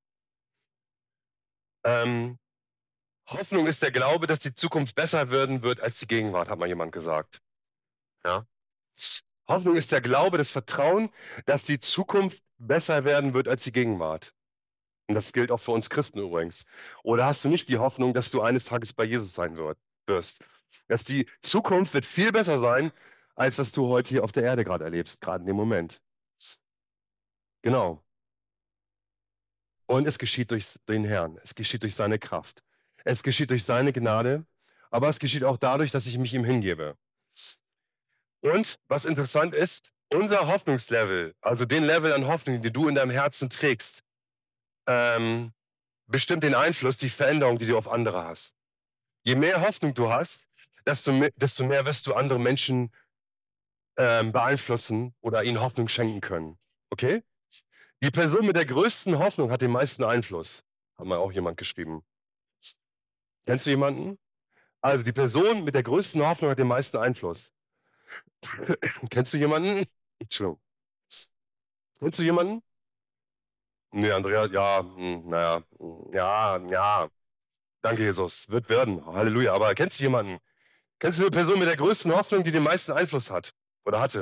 Ähm, Hoffnung ist der Glaube, dass die Zukunft besser werden wird als die Gegenwart, hat mal jemand gesagt. Ja? Hoffnung ist der Glaube, das Vertrauen, dass die Zukunft besser werden wird als die Gegenwart. Und das gilt auch für uns Christen übrigens. Oder hast du nicht die Hoffnung, dass du eines Tages bei Jesus sein wird, wirst? Dass die Zukunft wird viel besser sein, als was du heute hier auf der Erde gerade erlebst, gerade in dem Moment. Genau. Und es geschieht durch den Herrn. Es geschieht durch seine Kraft. Es geschieht durch seine Gnade. Aber es geschieht auch dadurch, dass ich mich ihm hingebe. Und was interessant ist, unser Hoffnungslevel, also den Level an Hoffnung, den du in deinem Herzen trägst, ähm, bestimmt den Einfluss, die Veränderung, die du auf andere hast. Je mehr Hoffnung du hast, desto mehr, desto mehr wirst du andere Menschen ähm, beeinflussen oder ihnen Hoffnung schenken können. Okay? Die Person mit der größten Hoffnung hat den meisten Einfluss. Hat mal auch jemand geschrieben. Kennst du jemanden? Also die Person mit der größten Hoffnung hat den meisten Einfluss. Kennst du jemanden? Entschuldigung. Kennst du jemanden? Nee, Andrea, ja, hm, naja, hm, ja, ja. Danke, Jesus. Wird werden. Halleluja. Aber kennst du jemanden? Kennst du eine Person mit der größten Hoffnung, die den meisten Einfluss hat? Oder hatte?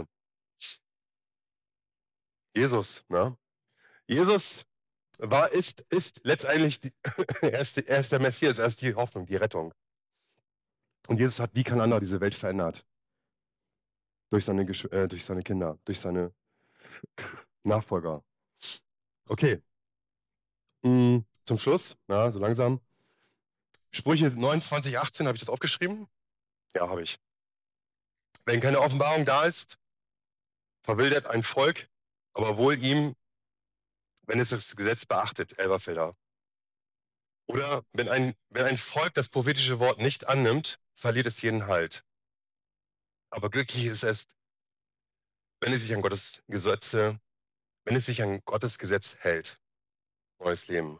Jesus, ne? Jesus war, ist, ist letztendlich, die, er, ist, er ist der Messias, er ist die Hoffnung, die Rettung. Und Jesus hat wie kein anderer diese Welt verändert. Durch seine, äh, durch seine Kinder, durch seine Nachfolger. Okay. Mm, zum Schluss, na, so langsam. Sprüche neunundzwanzig, achtzehn, habe ich das aufgeschrieben? Ja, habe ich. Wenn keine Offenbarung da ist, verwildert ein Volk, aber wohl ihm, wenn es das Gesetz beachtet, Elberfelder. Oder wenn ein, wenn ein Volk das prophetische Wort nicht annimmt, verliert es jeden Halt. Aber glücklich ist es, wenn es sich an Gottes Gesetze, wenn es sich an Gottes Gesetz hält. Neues Leben.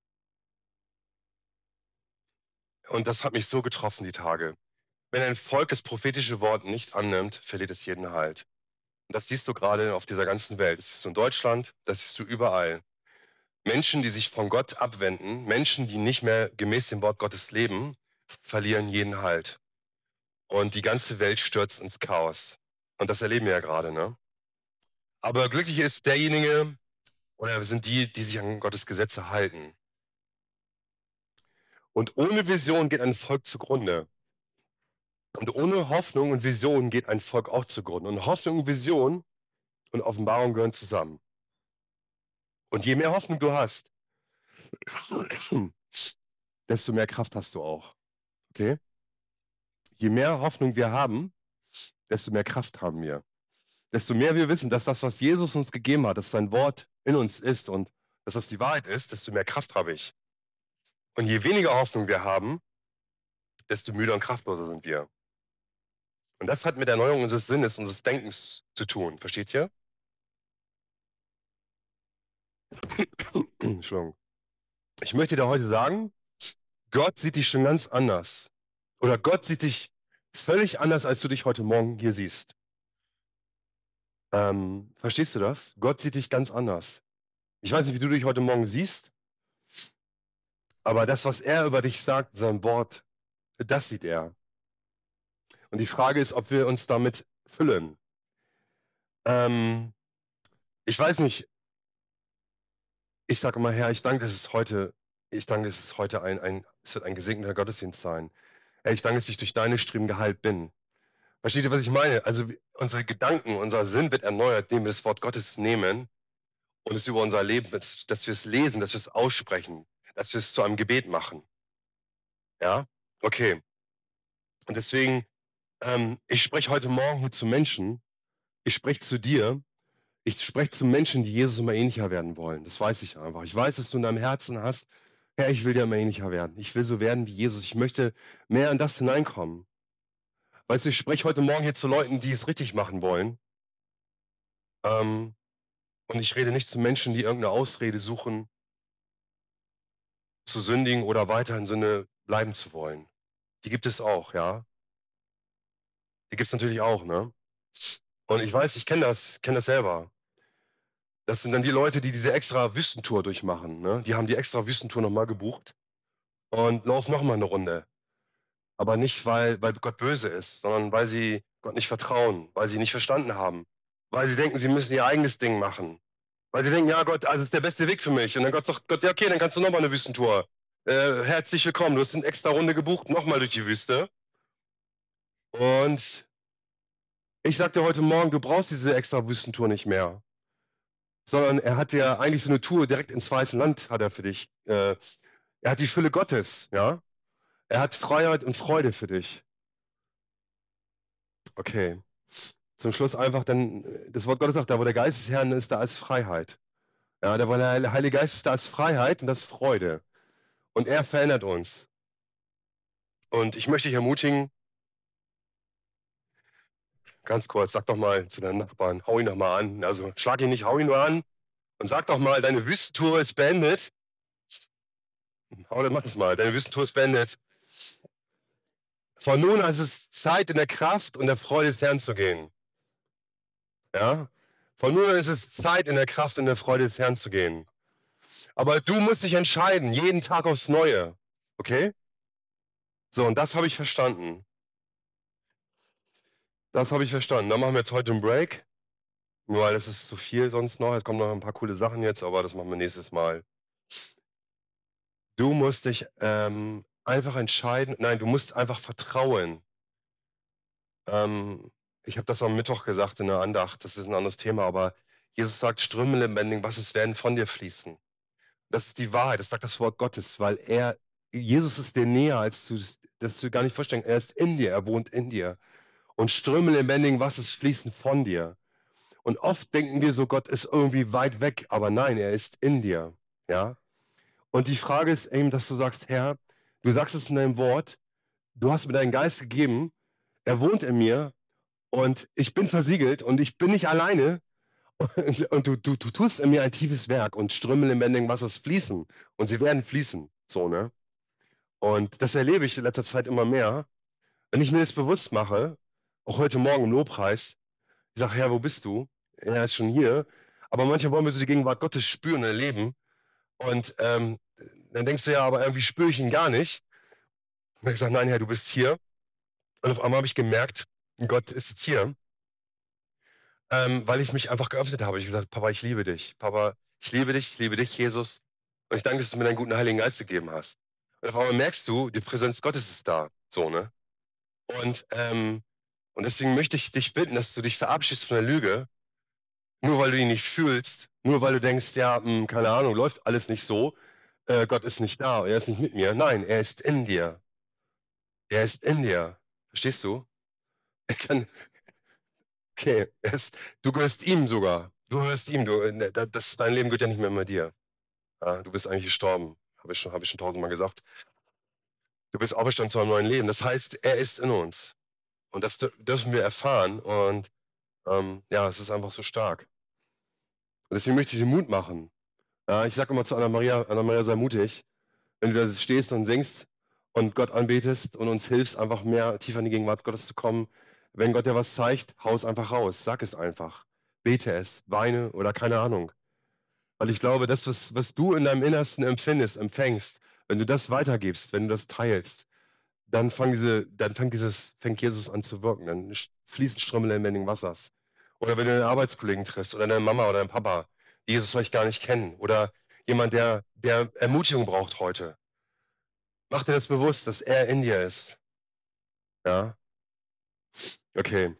Und das hat mich so getroffen, die Tage. Wenn ein Volk das prophetische Wort nicht annimmt, verliert es jeden Halt. Und das siehst du gerade auf dieser ganzen Welt. Das siehst du in Deutschland, das siehst du überall. Menschen, die sich von Gott abwenden, Menschen, die nicht mehr gemäß dem Wort Gottes leben, verlieren jeden Halt. Und die ganze Welt stürzt ins Chaos. Und das erleben wir ja gerade, ne? Aber glücklich ist derjenige, oder sind die, die sich an Gottes Gesetze halten. Und ohne Vision geht ein Volk zugrunde. Und ohne Hoffnung und Vision geht ein Volk auch zugrunde. Und Hoffnung und Vision und Offenbarung gehören zusammen. Und je mehr Hoffnung du hast, desto mehr Kraft hast du auch. Okay? Je mehr Hoffnung wir haben, desto mehr Kraft haben wir. Desto mehr wir wissen, dass das, was Jesus uns gegeben hat, dass sein Wort in uns ist und dass das die Wahrheit ist, desto mehr Kraft habe ich. Und je weniger Hoffnung wir haben, desto müder und kraftloser sind wir. Und das hat mit der Erneuerung unseres Sinnes, unseres Denkens zu tun. Versteht ihr? Entschuldigung. Ich möchte dir heute sagen, Gott sieht dich schon ganz anders. Oder Gott sieht dich völlig anders, als du dich heute Morgen hier siehst. Ähm, verstehst du das? Gott sieht dich ganz anders. Ich weiß nicht, wie du dich heute Morgen siehst, aber das, was er über dich sagt, sein Wort, das sieht er. Und die Frage ist, ob wir uns damit füllen. Ähm, ich weiß nicht, ich sage immer, Herr, ich danke, dass es heute, ich danke, dass es heute ein, ein, es wird ein gesegneter Gottesdienst sein. Herr, ich danke, dass ich durch deine Streben geheilt bin. Versteht ihr, was ich meine? Also unsere Gedanken, unser Sinn wird erneuert, indem wir das Wort Gottes nehmen und es über unser Leben, dass, dass wir es lesen, dass wir es aussprechen, dass wir es zu einem Gebet machen. Ja? Okay. Und deswegen, ähm, ich spreche heute Morgen hier zu Menschen, ich spreche zu dir, ich spreche zu Menschen, die Jesus immer ähnlicher werden wollen. Das weiß ich einfach. Ich weiß, dass du in deinem Herzen hast, Herr, ich will dir immer ähnlicher werden. Ich will so werden wie Jesus. Ich möchte mehr in das hineinkommen. Weißt du, ich spreche heute Morgen hier zu Leuten, die es richtig machen wollen. Ähm, und ich rede nicht zu Menschen, die irgendeine Ausrede suchen, zu sündigen oder weiter in Sünde bleiben zu wollen. Die gibt es auch, ja. Die gibt es natürlich auch, ne? Und ich weiß, ich kenne das, kenne das selber. Das sind dann die Leute, die diese extra Wüstentour durchmachen, ne? Die haben die extra Wüstentour nochmal gebucht und laufen nochmal eine Runde. Aber nicht, weil, weil Gott böse ist, sondern weil sie Gott nicht vertrauen, weil sie nicht verstanden haben, weil sie denken, sie müssen ihr eigenes Ding machen. Weil sie denken, ja Gott, also ist der beste Weg für mich. Und dann Gott sagt, Gott, ja okay, dann kannst du nochmal eine Wüstentour. Äh, herzlich willkommen, du hast eine extra Runde gebucht, nochmal durch die Wüste. Und ich sag dir heute Morgen, du brauchst diese extra Wüstentour nicht mehr. Sondern er hat ja eigentlich so eine Tour direkt ins Weiße Land, hat er für dich. Äh, er hat die Fülle Gottes, ja. Er hat Freiheit und Freude für dich. Okay. Zum Schluss einfach dann, das Wort Gottes sagt, da wo der Geist des Herrn ist, da ist Freiheit. Ja, da wo der Heilige Geist ist, da ist Freiheit und das ist Freude. Und er verändert uns. Und ich möchte dich ermutigen, ganz kurz, sag doch mal zu deinem Nachbarn, hau ihn doch mal an. Also schlag ihn nicht, hau ihn nur an. Und sag doch mal, deine Wüstentour ist beendet. Hau, mach das mal, deine Wüstentour ist beendet. Von nun an ist es Zeit, in der Kraft und der Freude des Herrn zu gehen. Ja? Von nun an ist es Zeit, in der Kraft und der Freude des Herrn zu gehen. Aber du musst dich entscheiden, jeden Tag aufs Neue. Okay? So, und das habe ich verstanden. Das habe ich verstanden. Dann machen wir jetzt heute einen Break. Nur weil es ist zu viel sonst noch. Es kommen noch ein paar coole Sachen jetzt, aber das machen wir nächstes Mal. Du musst dich ähm, einfach entscheiden. Nein, du musst einfach vertrauen. Ähm, ich habe das am Mittwoch gesagt in der Andacht. Das ist ein anderes Thema, aber Jesus sagt, Ströme lebendig, was es werden von dir fließen. Das ist die Wahrheit. Das sagt das Wort Gottes, weil er, Jesus ist dir näher, als du das du gar nicht vorstellen. Er ist in dir, er wohnt in dir. Und Ströme lebendigen Wassers fließen von dir. Und oft denken wir so, Gott ist irgendwie weit weg, aber nein, er ist in dir. Ja? Und die Frage ist eben, dass du sagst, Herr, du sagst es in deinem Wort, du hast mir deinen Geist gegeben, er wohnt in mir und ich bin versiegelt und ich bin nicht alleine. Und, und du, du, du tust in mir ein tiefes Werk und Ströme lebendigen Wassers fließen. Und sie werden fließen. So, ne? Und das erlebe ich in letzter Zeit immer mehr. Wenn ich mir das bewusst mache, auch heute Morgen im Lobpreis, ich sage, Herr, wo bist du? Er ist schon hier. Aber manchmal wollen wir so die Gegenwart Gottes spüren und erleben. Und ähm, dann denkst du ja, aber irgendwie spüre ich ihn gar nicht. Und ich sage, nein, Herr, du bist hier. Und auf einmal habe ich gemerkt, Gott ist jetzt hier, ähm, weil ich mich einfach geöffnet habe. Ich habe gesagt, Papa, ich liebe dich. Papa, ich liebe dich, ich liebe dich, Jesus. Und ich danke, dass du mir deinen guten Heiligen Geist gegeben hast. Und auf einmal merkst du, die Präsenz Gottes ist da. So, ne? Und, ähm, und deswegen möchte ich dich bitten, dass du dich verabschiedest von der Lüge, nur weil du ihn nicht fühlst, nur weil du denkst, ja, mh, keine Ahnung, läuft alles nicht so, äh, Gott ist nicht da, er ist nicht mit mir. Nein, er ist in dir. Er ist in dir. Verstehst du? Er kann, Okay, es, du gehörst ihm sogar. Du gehörst ihm. Du, ne, da- das, dein Leben gehört ja nicht mehr immer dir. Ja, du bist eigentlich gestorben. Habe ich schon, habe ich schon tausendmal gesagt. Du bist auferstanden zu einem neuen Leben. Das heißt, er ist in uns. Und das dür- dürfen wir erfahren. Und ähm, ja, es ist einfach so stark. Und deswegen möchte ich dir Mut machen. Ja, ich sage immer zu Anna-Maria, Anna-Maria, sei mutig. Wenn du da stehst und singst und Gott anbetest und uns hilfst, einfach mehr tiefer in die Gegenwart Gottes zu kommen. Wenn Gott dir was zeigt, hau es einfach raus. Sag es einfach. Bete es, weine oder keine Ahnung. Weil ich glaube, das, was, was du in deinem Innersten empfindest, empfängst, wenn du das weitergibst, wenn du das teilst, dann, fang diese, dann fängt, dieses, fängt Jesus an zu wirken. Dann sch- fließen Ströme lebendigen Wassers. Oder wenn du deinen Arbeitskollegen triffst oder deine Mama oder deinen Papa, die Jesus vielleicht gar nicht kennen. Oder jemand, der, der Ermutigung braucht heute. Mach dir das bewusst, dass er in dir ist. Ja, okay.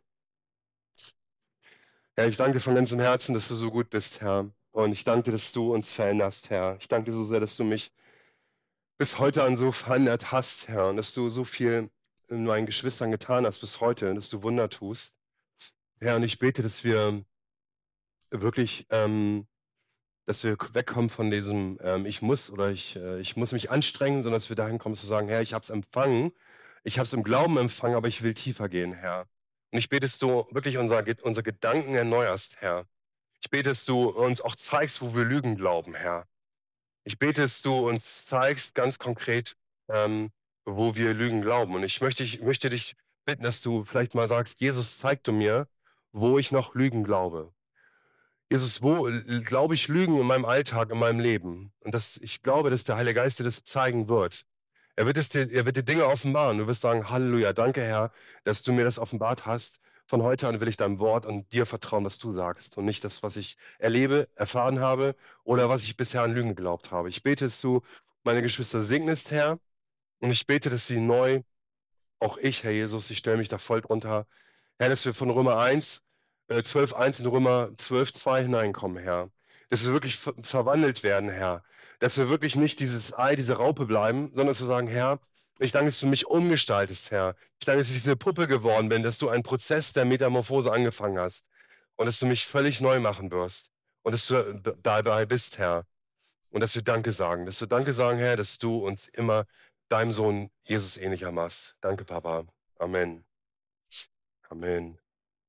Herr, ich danke dir von ganzem Herzen, dass du so gut bist, Herr. Und ich danke dir, dass du uns veränderst, Herr. Ich danke dir so sehr, dass du mich bis heute an so verändert hast, Herr. Und dass du so viel in meinen Geschwistern getan hast bis heute, dass du Wunder tust. Herr, und ich bete, dass wir wirklich, ähm, dass wir wegkommen von diesem ähm, ich muss oder ich, äh, ich muss mich anstrengen, sondern dass wir dahin kommen zu sagen, Herr, ich habe es empfangen, ich habe es im Glauben empfangen, aber ich will tiefer gehen, Herr. Und ich bete, dass du wirklich unser, unsere Gedanken erneuerst, Herr. Ich bete, dass du uns auch zeigst, wo wir Lügen glauben, Herr. Ich bete, dass du uns zeigst ganz konkret, ähm, wo wir Lügen glauben. Und ich möchte, ich möchte dich bitten, dass du vielleicht mal sagst, Jesus, zeig du mir, wo ich noch Lügen glaube. Jesus, wo äh, glaube ich Lügen in meinem Alltag, in meinem Leben? Und das, ich glaube, dass der Heilige Geist dir das zeigen wird. Er wird, es dir, er wird dir Dinge offenbaren. Du wirst sagen, Halleluja, danke Herr, dass du mir das offenbart hast. Von heute an will ich deinem Wort und dir vertrauen, was du sagst und nicht das, was ich erlebe, erfahren habe oder was ich bisher an Lügen geglaubt habe. Ich bete, dass du meine Geschwister segnest, Herr, und ich bete, dass sie neu, auch ich, Herr Jesus, ich stelle mich da voll drunter, Herr, dass wir von Römer eins, äh, zwölf eins in Römer zwölf zwei hineinkommen, Herr. Dass wir wirklich ver verwandelt werden, Herr. Dass wir wirklich nicht dieses Ei, diese Raupe bleiben, sondern dass wir sagen, Herr, ich danke, dass du mich umgestaltest, Herr. Ich danke, dass ich diese Puppe geworden bin, dass du einen Prozess der Metamorphose angefangen hast und dass du mich völlig neu machen wirst und dass du d- dabei bist, Herr. Und dass wir Danke sagen, dass wir Danke sagen, Herr, dass du uns immer deinem Sohn Jesus ähnlicher machst. Danke, Papa. Amen. Amen.